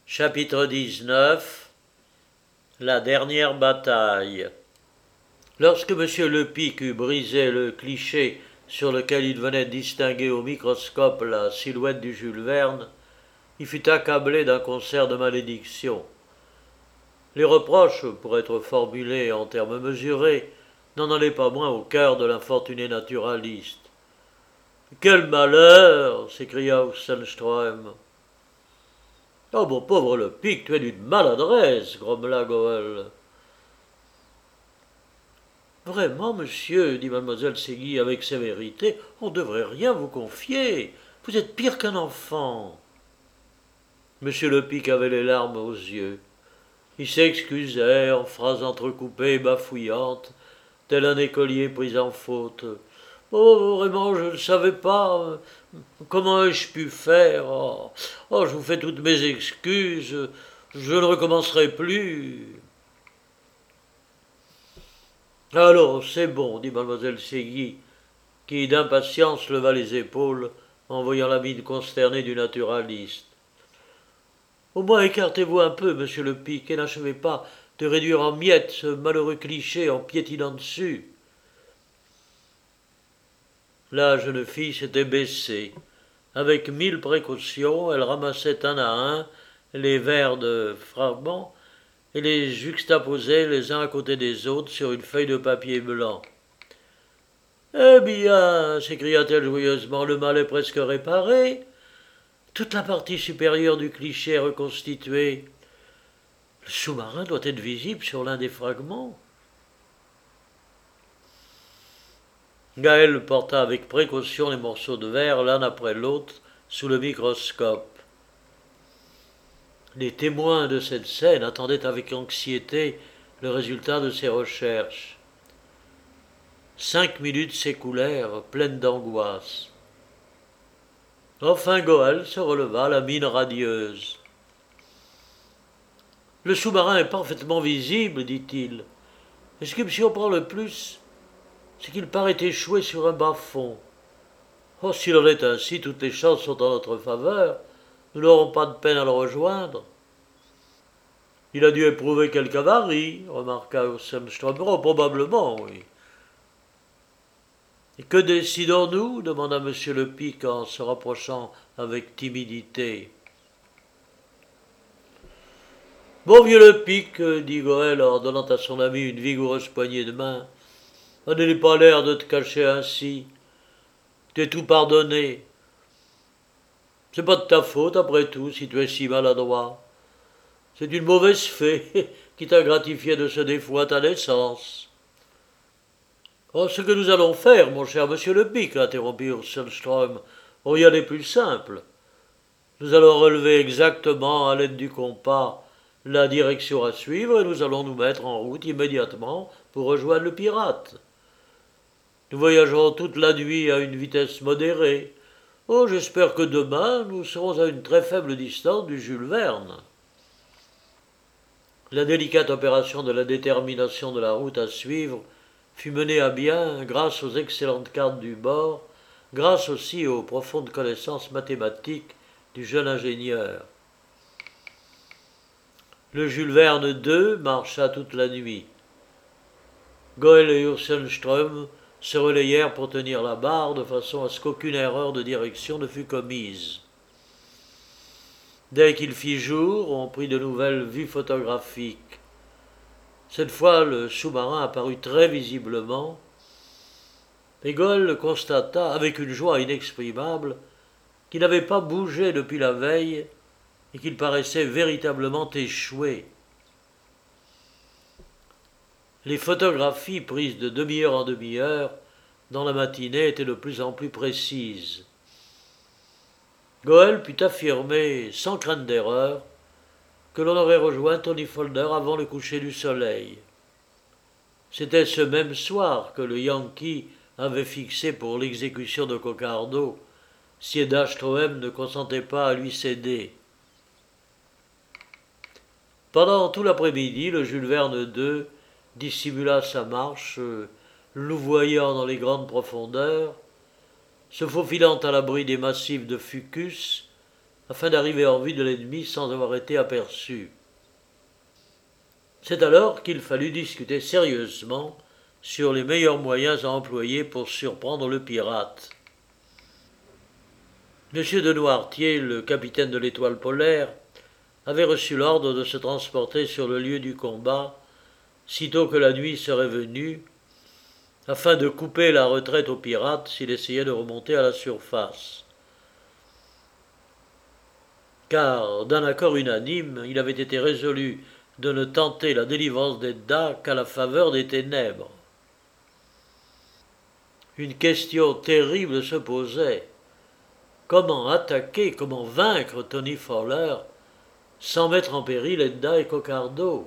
Chapitre 19 La dernière bataille. Lorsque M. Lepic eut brisé le cliché sur lequel il venait distinguer au microscope la silhouette du Jules Verne, il fut accablé d'un concert de malédictions. Les reproches, pour être formulés en termes mesurés, n'en allaient pas moins au cœur de l'infortuné naturaliste. Quel malheur s'écria Oxenström. Oh, mon pauvre Lepic, tu es d'une maladresse, grommela Goël. Vraiment, monsieur, dit mademoiselle Ségui avec sévérité, on ne devrait rien vous confier. Vous êtes pire qu'un enfant. Monsieur Lepic avait les larmes aux yeux. Il s'excusait en phrases entrecoupées et bafouillantes, tel un écolier pris en faute. Oh, vraiment, je ne savais pas. Comment ai-je pu faire je vous fais toutes mes excuses. Je ne recommencerai plus. Alors, c'est bon, dit mademoiselle Ségui, qui d'impatience leva les épaules en voyant la mine consternée du naturaliste. Au moins écartez-vous un peu, monsieur Lepic, et n'achevez pas de réduire en miettes ce malheureux cliché en piétinant dessus. La jeune fille s'était baissée. Avec 1000 précautions, elle ramassait un à un les vers de fragments et les juxtaposait les uns à côté des autres sur une feuille de papier blanc. Eh bien, s'écria-t-elle joyeusement, le mal est presque réparé. Toute la partie supérieure du cliché est reconstituée. Le sous-marin doit être visible sur l'un des fragments. Gaël porta avec précaution les morceaux de verre l'un après l'autre sous le microscope. Les témoins de cette scène attendaient avec anxiété le résultat de ses recherches. 5 minutes s'écoulèrent, pleines d'angoisse. Enfin Goël se releva, la mine radieuse. « Le sous-marin est parfaitement visible, dit-il. Et ce qui me surprend le plus, c'est qu'il paraît échouer sur un bas-fond. Oh, s'il en est ainsi, toutes les chances sont en notre faveur. Nous n'aurons pas de peine à le rejoindre. » Il a dû éprouver quelque avarie, remarqua Oxenström. Oh, probablement, oui. Et que décidons-nous demanda M. Lepic en se rapprochant avec timidité. Bon vieux Lepic, dit Goël en donnant à son ami une vigoureuse poignée de main, ça n'est pas l'air de te cacher ainsi. T'es tout pardonné. C'est pas de ta faute, après tout, si tu es si maladroit. C'est une mauvaise fée qui t'a gratifié de ce défaut à ta naissance. Oh, ce que nous allons faire, mon cher monsieur Lepic, interrompit Oxenström, rien n'est plus simple. Nous allons relever exactement, à l'aide du compas, la direction à suivre et nous allons nous mettre en route immédiatement pour rejoindre le pirate. Nous voyagerons toute la nuit à une vitesse modérée. Oh, j'espère que demain, nous serons à une très faible distance du Jules Verne. La délicate opération de la détermination de la route à suivre fut menée à bien grâce aux excellentes cartes du bord, grâce aussi aux profondes connaissances mathématiques du jeune ingénieur. Le Jules Verne II marcha toute la nuit. Goël et Oxenström se relayèrent pour tenir la barre de façon à ce qu'aucune erreur de direction ne fût commise. Dès qu'il fit jour, on prit de nouvelles vues photographiques. Cette fois, le sous-marin apparut très visiblement, et Goël constata, avec une joie inexprimable, qu'il n'avait pas bougé depuis la veille et qu'il paraissait véritablement échoué. Les photographies prises de demi-heure en demi-heure dans la matinée étaient de plus en plus précises. Goël put affirmer, sans crainte d'erreur, que l'on aurait rejoint Tony Folder avant le coucher du soleil. C'était ce même soir que le Yankee avait fixé pour l'exécution de Coquardeau, si Edastroem ne consentait pas à lui céder. Pendant tout l'après-midi, le Jules Verne II dissimula sa marche, louvoyant dans les grandes profondeurs, se faufilant à l'abri des massifs de Fucus, afin d'arriver en vue de l'ennemi sans avoir été aperçu. C'est alors qu'il fallut discuter sérieusement sur les meilleurs moyens à employer pour surprendre le pirate. M. de Noirtier, le capitaine de l'Étoile polaire, avait reçu l'ordre de se transporter sur le lieu du combat, sitôt que la nuit serait venue, afin de couper la retraite aux pirates s'il essayait de remonter à la surface. Car, d'un accord unanime, il avait été résolu de ne tenter la délivrance d'Edda qu'à la faveur des ténèbres. Une question terrible se posait. Comment attaquer, comment vaincre Tony Fowler sans mettre en péril Edda et Coquardeau?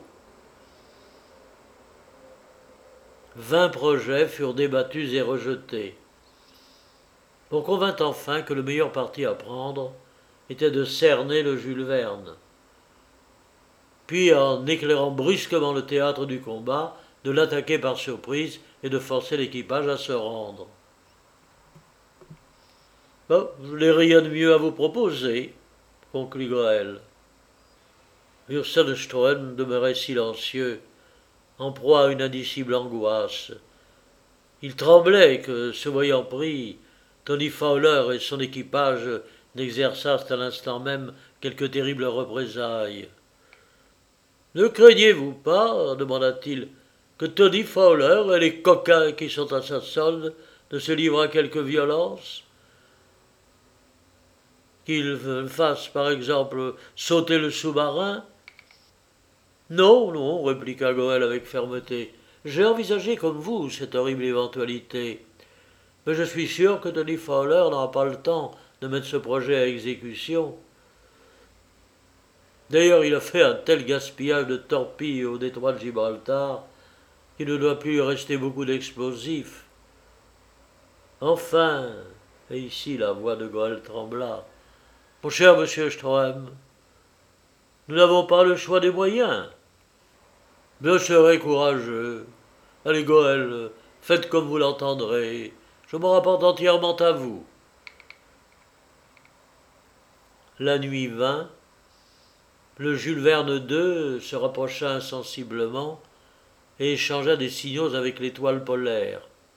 20 projets furent débattus et rejetés. On convint enfin que le meilleur parti à prendre était de cerner le Jules Verne. Puis, en éclairant brusquement le théâtre du combat, de l'attaquer par surprise et de forcer l'équipage à se rendre. Bon, je n'ai rien de mieux à vous proposer, conclut Goël. Ursenstrom demeurait silencieux, en proie à une indicible angoisse. Il tremblait que, se voyant pris, Tony Fowler et son équipage n'exerçassent à l'instant même quelque terrible représailles. « Ne craignez-vous pas, demanda-t-il, que Tony Fowler et les coquins qui sont à sa solde ne se livrent à quelque violence? Qu'ils fassent, par exemple, sauter le sous-marin? » Non, non, répliqua Goël avec fermeté. J'ai envisagé comme vous cette horrible éventualité. Mais je suis sûr que Tony Fowler n'aura pas le temps de mettre ce projet à exécution. D'ailleurs, il a fait un tel gaspillage de torpilles au détroit de Gibraltar qu'il ne doit plus lui rester beaucoup d'explosifs. Enfin, et ici la voix de Goël trembla, mon cher monsieur Stroem, nous n'avons pas le choix des moyens. Je serai courageux. Allez, Goël, faites comme vous l'entendrez. Je me rapporte entièrement à vous. La nuit vint. Le Jules Verne II se rapprocha insensiblement et échangea des signaux avec l'Étoile polaire.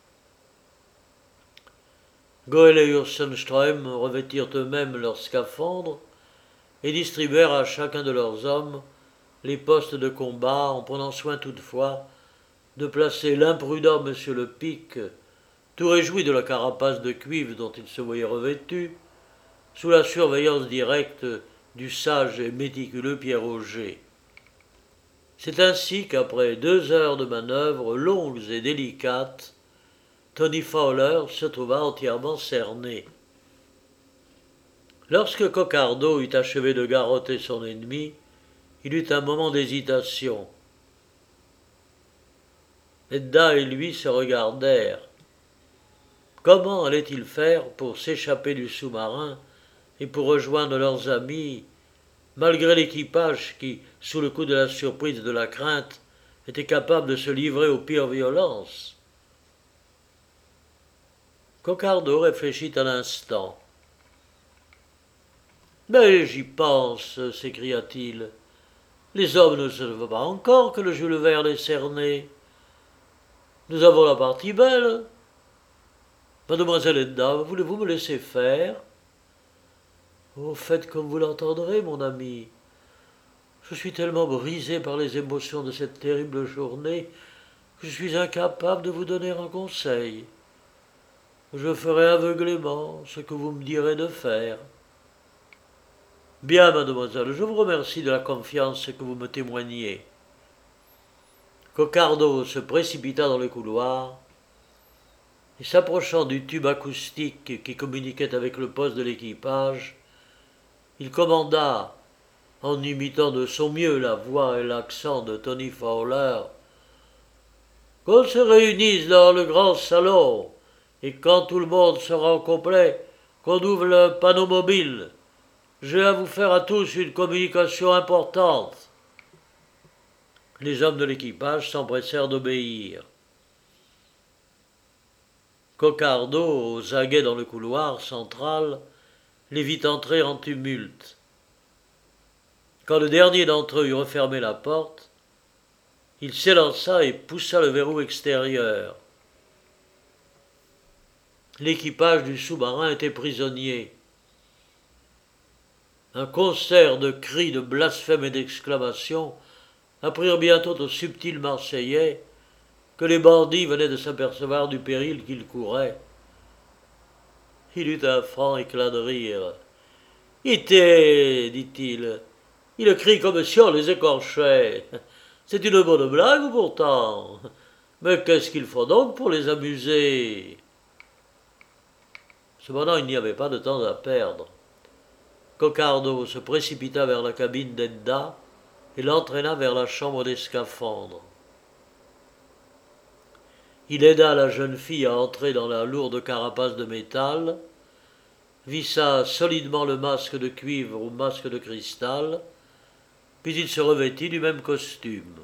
Goël et Ursenstrom revêtirent eux-mêmes leurs scaphandres et distribuèrent à chacun de leurs hommes les postes de combat, en prenant soin toutefois de placer l'imprudent monsieur le Pic, tout réjoui de la carapace de cuivre dont il se voyait revêtu, sous la surveillance directe du sage et méticuleux Pierre Auger. C'est ainsi qu'après 2 heures de manœuvres longues et délicates, Tony Fowler se trouva entièrement cerné. Lorsque Coquardeau eut achevé de garrotter son ennemi, il eut un moment d'hésitation. Edda et lui se regardèrent. Comment allaient-ils faire pour s'échapper du sous-marin et pour rejoindre leurs amis, malgré l'équipage qui, sous le coup de la surprise et de la crainte, était capable de se livrer aux pires violences? Coquardeau réfléchit un instant. « Mais j'y pense, s'écria-t-il. Les hommes ne savent pas encore que le Jules Verne est cerné. Nous avons la partie belle. Mademoiselle Edda, voulez-vous me laisser faire? Oh, faites comme vous l'entendrez, mon ami. Je suis tellement brisé par les émotions de cette terrible journée que je suis incapable de vous donner un conseil. Je ferai aveuglément ce que vous me direz de faire. Bien, mademoiselle, je vous remercie de la confiance que vous me témoignez. Coquardeau se précipita dans le couloir et, s'approchant du tube acoustique qui communiquait avec le poste de l'équipage, il commanda, en imitant de son mieux la voix et l'accent de Tony Fowler, qu'on se réunisse dans le grand salon et quand tout le monde sera au complet, qu'on ouvre le panneau mobile. J'ai à vous faire à tous une communication importante. Les hommes de l'équipage s'empressèrent d'obéir. Coquardeau, aux aguets dans le couloir central, les vit entrer en tumulte. Quand le dernier d'entre eux eut refermé la porte, il s'élança et poussa le verrou extérieur. L'équipage du sous-marin était prisonnier. Un concert de cris, de blasphèmes et d'exclamations apprirent bientôt aux subtils Marseillais que les bandits venaient de s'apercevoir du péril qu'ils couraient. Il eut un franc éclat de rire. « Ité, dit-il, il crie comme si on les écorchait. C'est une bonne blague pourtant. Mais qu'est-ce qu'il faut donc pour les amuser ?» Cependant, il n'y avait pas de temps à perdre. Coquardeau se précipita vers la cabine d'Edda et l'entraîna vers la chambre des scaphandres. Il aida la jeune fille à entrer dans la lourde carapace de métal, vissa solidement le masque de cuivre au masque de cristal, puis il se revêtit du même costume.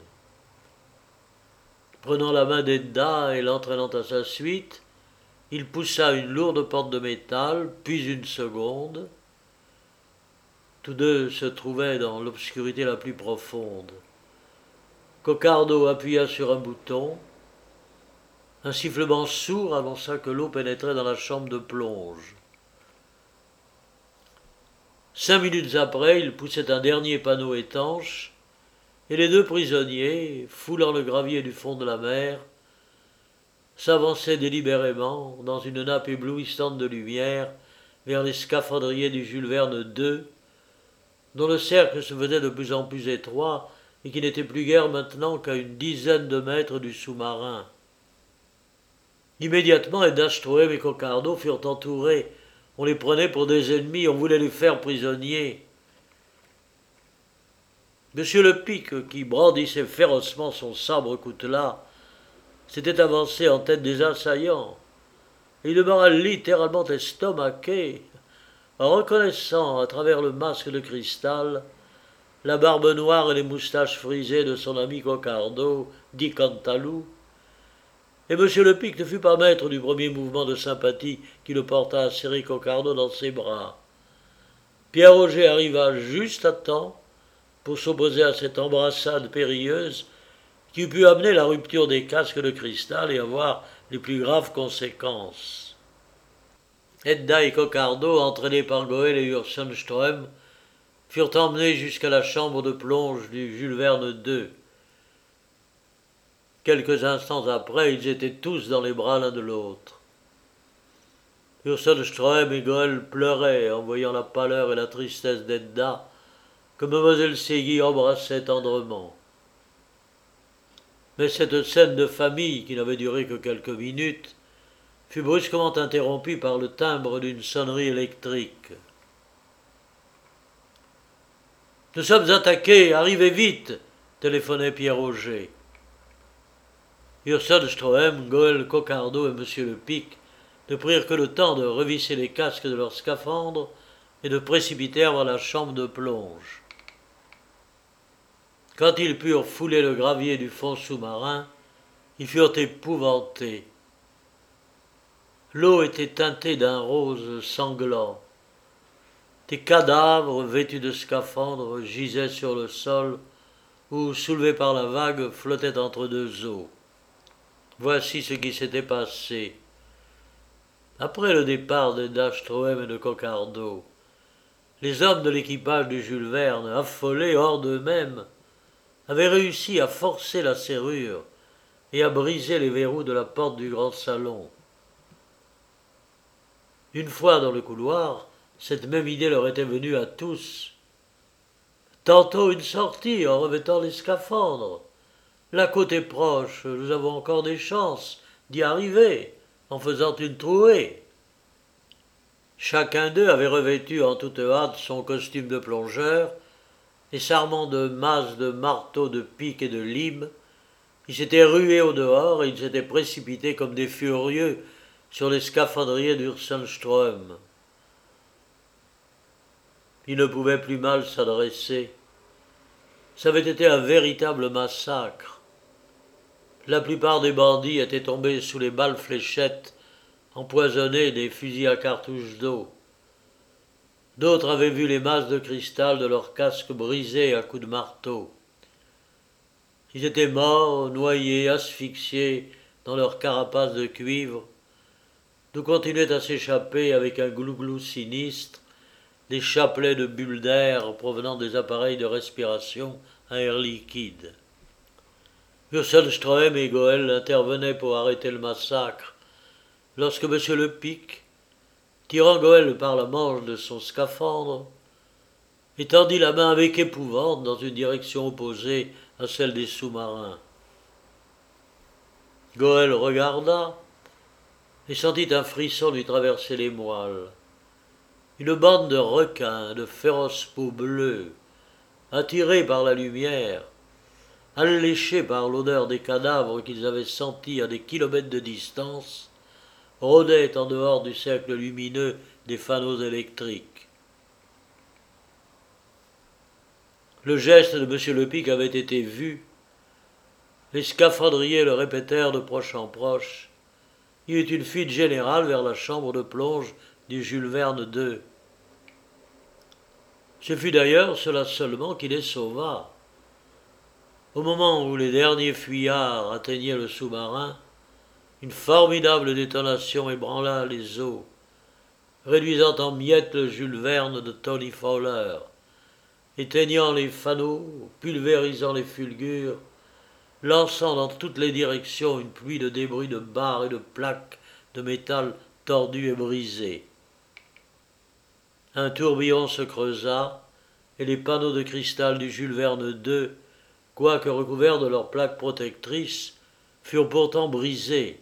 Prenant la main d'Edda et l'entraînant à sa suite, il poussa une lourde porte de métal, puis une seconde. Tous deux se trouvaient dans l'obscurité la plus profonde. Coquardeau appuya sur un bouton. Un sifflement sourd annonça que l'eau pénétrait dans la chambre de plonge. 5 minutes après, il poussait un dernier panneau étanche, et les deux prisonniers, foulant le gravier du fond de la mer, s'avançaient délibérément, dans une nappe éblouissante de lumière, vers les scaphandriers du Jules Verne II, dont le cercle se faisait de plus en plus étroit et qui n'était plus guère maintenant qu'à une dizaine de mètres du sous-marin. Immédiatement, Edda Stroem et Coquardeau furent entourés. On les prenait pour des ennemis, on voulait les faire prisonniers. Monsieur le Pic, qui brandissait férocement son sabre coutelas, s'était avancé en tête des assaillants. Il demeura littéralement estomaqué, en reconnaissant à travers le masque de cristal la barbe noire et les moustaches frisées de son ami Coquardeau, dit Cantalou, et monsieur le Pic ne fut pas maître du premier mouvement de sympathie qui le porta à serrer Coquardeau dans ses bras. Pierre Auger arriva juste à temps pour s'opposer à cette embrassade périlleuse qui eût pu amener la rupture des casques de cristal et avoir les plus graves conséquences. Edda et Coquardeau, entraînés par Goël et Ursenström, furent emmenés jusqu'à la chambre de plonge du Jules Verne II. Quelques instants après, ils étaient tous dans les bras l'un de l'autre. Ursenström et Goël pleuraient en voyant la pâleur et la tristesse d'Edda, que Mlle Ségui embrassait tendrement. Mais cette scène de famille, qui n'avait duré que quelques minutes, fut brusquement interrompue par le timbre d'une sonnerie électrique. « Nous sommes attaqués, arrivez vite !» téléphonait Pierre Auger. Ursenström, Goël, Coquardeau et M. le Pic ne prirent que le temps de revisser les casques de leurs scaphandres et de précipitèrent vers la chambre de plonge. Quand ils purent fouler le gravier du fond sous-marin, ils furent épouvantés. L'eau était teintée d'un rose sanglant. Des cadavres vêtus de scaphandres gisaient sur le sol ou, soulevés par la vague, flottaient entre deux eaux. Voici ce qui s'était passé. Après le départ d'Edda Stroem et de Coquardeau, les hommes de l'équipage du Jules Verne, affolés hors d'eux-mêmes, avaient réussi à forcer la serrure et à briser les verrous de la porte du grand salon. Une fois dans le couloir, cette même idée leur était venue à tous. Tantôt une sortie en revêtant les scaphandres. La côte est proche, nous avons encore des chances d'y arriver en faisant une trouée. Chacun d'eux avait revêtu en toute hâte son costume de plongeur, et s'armant de masses, de marteaux, de pics et de limes, ils s'étaient rués au dehors et ils s'étaient précipités comme des furieux sur les scaphandriers d'Ursenström. Ils ne pouvaient plus mal s'adresser. Ça avait été un véritable massacre. La plupart des bandits étaient tombés sous les balles fléchettes empoisonnées des fusils à cartouches d'eau. D'autres avaient vu les masses de cristal de leurs casques brisés à coups de marteau. Ils étaient morts, noyés, asphyxiés dans leurs carapaces de cuivre, d'où continuaient à s'échapper avec un glouglou sinistre des chapelets de bulles d'air provenant des appareils de respiration à air liquide. Wurzelström et Goel intervenaient pour arrêter le massacre, lorsque M. Lepic, tirant Goel par la manche de son scaphandre, étendit la main avec épouvante dans une direction opposée à celle des sous-marins. Goel regarda et sentit un frisson lui traverser les moelles. Une bande de requins, de féroces peaux bleues, attirés par la lumière, alléchés par l'odeur des cadavres qu'ils avaient sentis à des kilomètres de distance, rôdaient en dehors du cercle lumineux des fanaux électriques. Le geste de M. Lepic avait été vu. Les scaphandriers le répétèrent de proche en proche. Il y eut une fuite générale vers la chambre de plonge du Jules Verne II. Ce fut d'ailleurs cela seulement qui les sauva. Au moment où les derniers fuyards atteignaient le sous-marin, une formidable détonation ébranla les eaux, réduisant en miettes le Jules Verne de Tony Fowler, éteignant les fanaux, pulvérisant les fulgures, lançant dans toutes les directions une pluie de débris de barres et de plaques de métal tordues et brisées. Un tourbillon se creusa, et les panneaux de cristal du Jules Verne II, quoique recouverts de leurs plaques protectrices, furent pourtant brisés.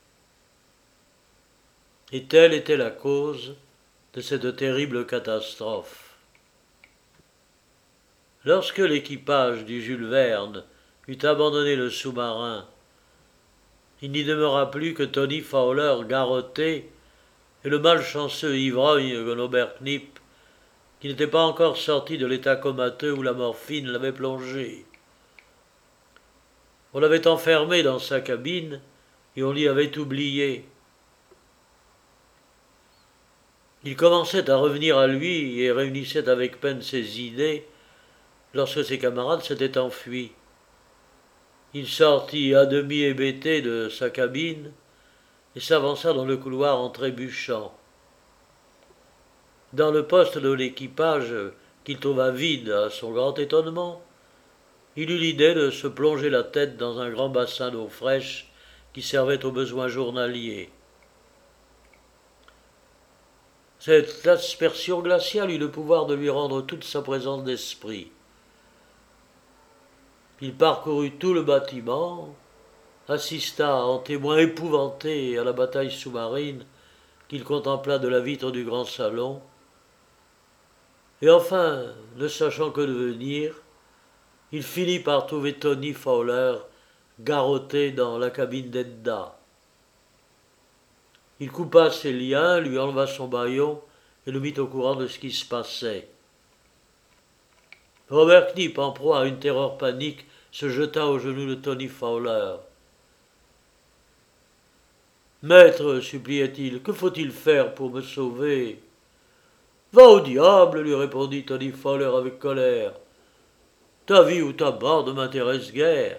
Et telle était la cause de cette terrible catastrophe. Lorsque l'équipage du Jules Verne eut abandonné le sous-marin, il n'y demeura plus que Tony Fowler garrotté et le malchanceux ivrogne Gonobert Knipp, qui n'était pas encore sorti de l'état comateux où la morphine l'avait plongé. On l'avait enfermé dans sa cabine et on l'y avait oublié. Il commençait à revenir à lui et réunissait avec peine ses idées lorsque ses camarades s'étaient enfuis. Il sortit à demi hébété de sa cabine et s'avança dans le couloir en trébuchant. Dans le poste de l'équipage, qu'il trouva vide à son grand étonnement, il eut l'idée de se plonger la tête dans un grand bassin d'eau fraîche qui servait aux besoins journaliers. Cette aspersion glaciale eut le pouvoir de lui rendre toute sa présence d'esprit. Il parcourut tout le bâtiment, assista en témoin épouvanté à la bataille sous-marine qu'il contempla de la vitre du grand salon, et enfin, ne sachant que devenir, il finit par trouver Tony Fowler garrotté dans la cabine d'Edda. Il coupa ses liens, lui enleva son bâillon et le mit au courant de ce qui se passait. Robert Knipp, en proie à une terreur panique, se jeta aux genoux de Tony Fowler. « Maître, suppliait-il, que faut-il faire pour me sauver ?»« Va au diable, lui répondit Tony Fowler avec colère. Ta vie ou ta mort ne m'intéresse guère.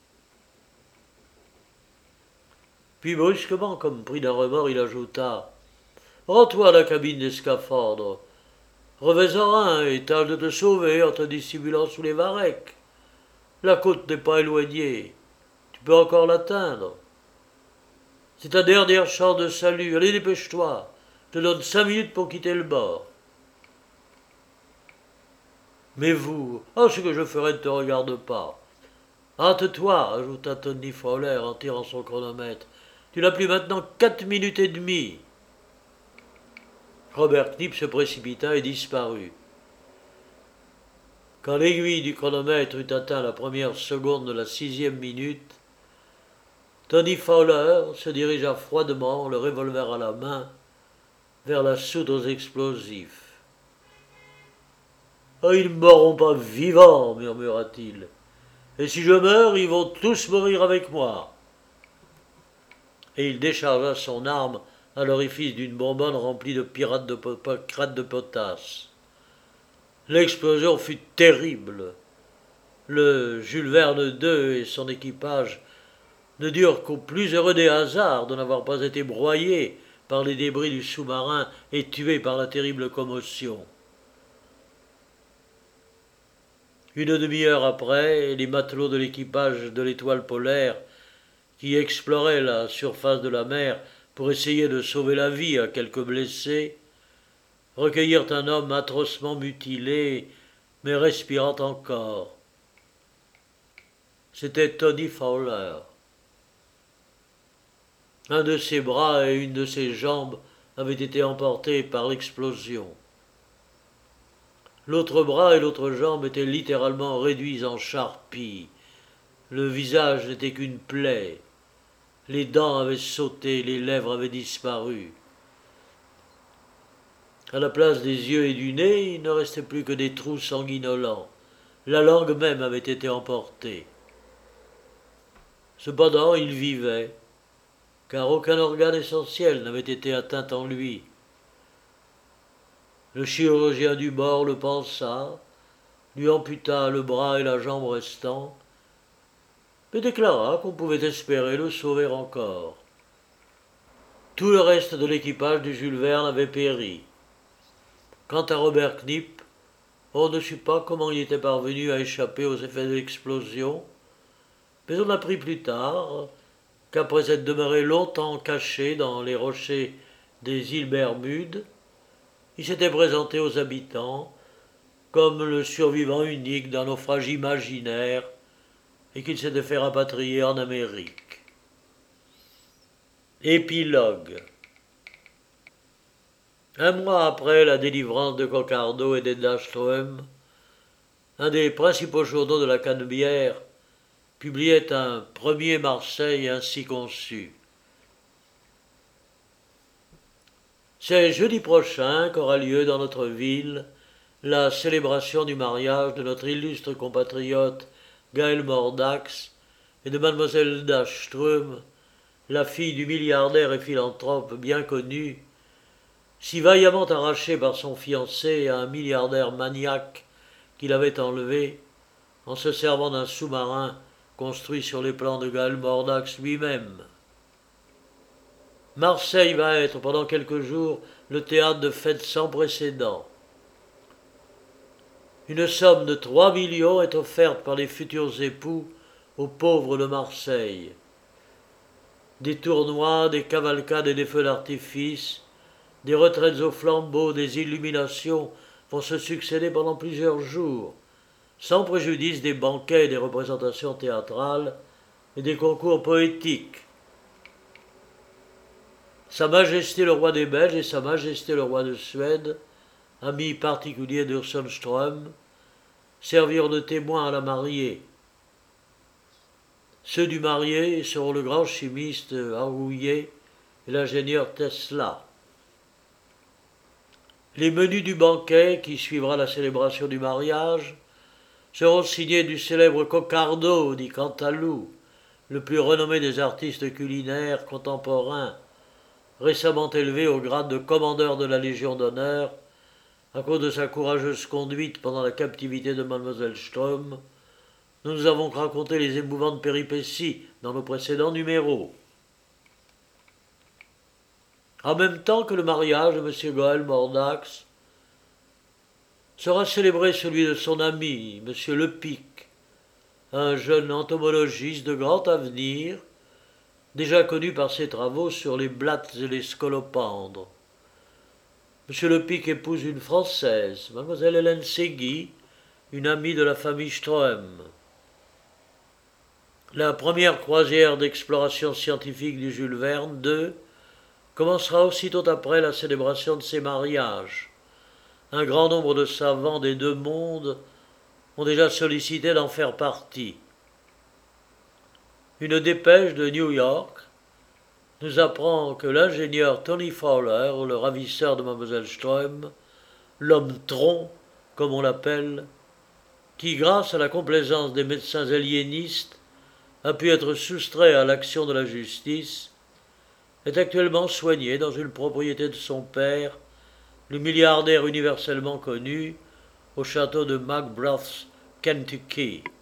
Puis brusquement, comme pris d'un remords, il ajouta « Rends-toi à la cabine des scaphandres. Revais-en un et tâche de te sauver en te dissimulant sous les varechs. La côte n'est pas éloignée. Tu peux encore l'atteindre. C'est ta dernière chance de salut. Allez, dépêche-toi. Je te donne 5 minutes pour quitter le bord. » « Mais vous, ce que je ferai ne te regarde pas. Hâte-toi, ajouta Tony Fowler en tirant son chronomètre. Tu n'as plus maintenant 4 minutes et demie. Robert Knipp se précipita et disparut. Quand l'aiguille du chronomètre eut atteint la première seconde de la 6e minute, Tony Fowler se dirigea froidement, le revolver à la main, vers la soute aux explosifs. « Ah, ils ne mourront pas vivants, murmura-t-il. Et si je meurs, ils vont tous mourir avec moi. Et il déchargea son arme à l'orifice d'une bonbonne remplie de pirates de crânes de potasse. L'explosion fut terrible. Le Jules Verne II et son équipage ne durent qu'au plus heureux des hasards de n'avoir pas été broyés par les débris du sous-marin et tués par la terrible commotion. Une demi-heure après, les matelots de l'équipage de l'Étoile polaire, qui exploraient la surface de la mer pour essayer de sauver la vie à quelques blessés, recueillirent un homme atrocement mutilé, mais respirant encore. C'était Tony Fowler. Un de ses bras et une de ses jambes avaient été emportés par l'explosion. L'autre bras et l'autre jambe étaient littéralement réduits en charpie. Le visage n'était qu'une plaie. Les dents avaient sauté, les lèvres avaient disparu. À la place des yeux et du nez, il ne restait plus que des trous sanguinolents. La langue même avait été emportée. Cependant, il vivait, car aucun organe essentiel n'avait été atteint en lui. Le chirurgien du mort le pansa, lui amputa le bras et la jambe restants, mais déclara qu'on pouvait espérer le sauver encore. Tout le reste de l'équipage du Jules Verne avait péri. Quant à Robert Knipp, on ne sut pas comment il était parvenu à échapper aux effets de l'explosion, mais on apprit plus tard qu'après être demeuré longtemps caché dans les rochers des îles Bermudes, il s'était présenté aux habitants comme le survivant unique d'un naufrage imaginaire et qu'il s'était fait rapatrier en Amérique. Épilogue. Un mois après la délivrance de Coquardeau et d'Edda Stroem, un des principaux journaux de la Canebière publiait un premier Marseille ainsi conçu. C'est jeudi prochain qu'aura lieu dans notre ville la célébration du mariage de notre illustre compatriote Gaël Mordax et de mademoiselle Edda Stroem, la fille du milliardaire et philanthrope bien connu, si vaillamment arraché par son fiancé à un milliardaire maniaque qu'il avait enlevé en se servant d'un sous-marin construit sur les plans de Gaël Mordax lui-même. Marseille va être pendant quelques jours le théâtre de fêtes sans précédent. Une somme de 3 millions est offerte par les futurs époux aux pauvres de Marseille. Des tournois, des cavalcades et des feux d'artifice, des retraites au flambeau, des illuminations vont se succéder pendant plusieurs jours, sans préjudice des banquets et des représentations théâtrales et des concours poétiques. Sa Majesté le roi des Belges et Sa Majesté le roi de Suède, amis particuliers d'Ursenström, servirent de témoins à la mariée. Ceux du marié seront le grand chimiste Harouillet et l'ingénieur Tesla. Les menus du banquet, qui suivra la célébration du mariage, seront signés du célèbre Coquardeau, dit Cantalou, le plus renommé des artistes culinaires contemporains, récemment élevé au grade de commandeur de la Légion d'honneur, à cause de sa courageuse conduite pendant la captivité de mademoiselle Stroem. Nous nous avons raconté les émouvantes péripéties dans nos précédents numéros. En même temps que le mariage de M. Gaël Mordax, sera célébré celui de son ami, M. Lepic, un jeune entomologiste de grand avenir, déjà connu par ses travaux sur les blattes et les scolopendres. M. Lepic épouse une Française, Mlle Hélène Ségui, une amie de la famille Stroem. La première croisière d'exploration scientifique du Jules Verne II commencera aussitôt après la célébration de ses mariages. Un grand nombre de savants des deux mondes ont déjà sollicité d'en faire partie. Une dépêche de New York nous apprend que l'ingénieur Tony Fowler, le ravisseur de Mlle Stroem, l'homme tronc, comme on l'appelle, qui, grâce à la complaisance des médecins aliénistes, a pu être soustrait à l'action de la justice, est actuellement soigné dans une propriété de son père, le milliardaire universellement connu, au château de Macbeth, Kentucky.